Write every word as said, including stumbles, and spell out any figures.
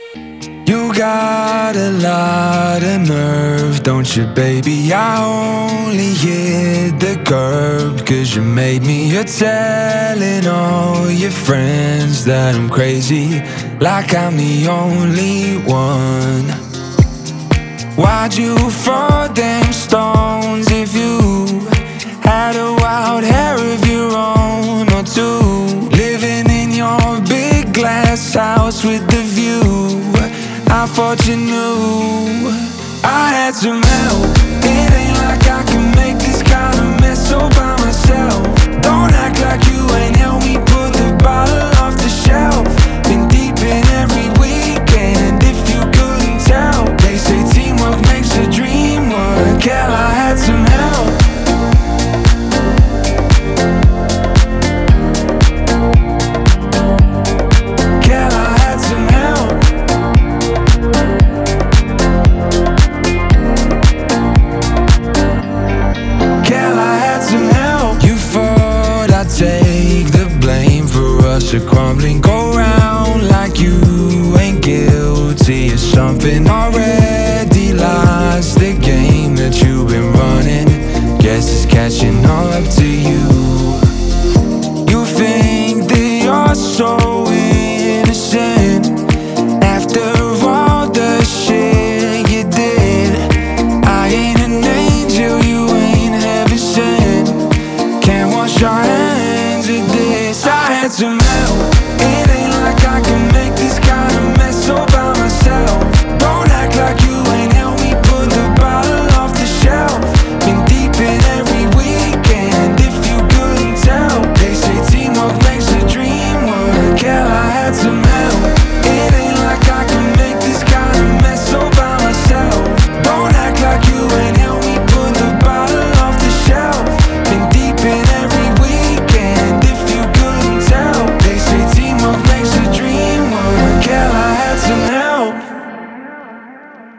You got a lot of nerve, don't you, baby? I only hit the curb 'cause you made me. You're telling all your friends that I'm crazy, like I'm the only one. Why'd you throw them stones if you had a wild hair of your own or two? Living in your big glass house with the view, I thought you knew I had some help. It ain't like I can make this kind of mess all by myself. Don't act like you ain't helped me put the bottle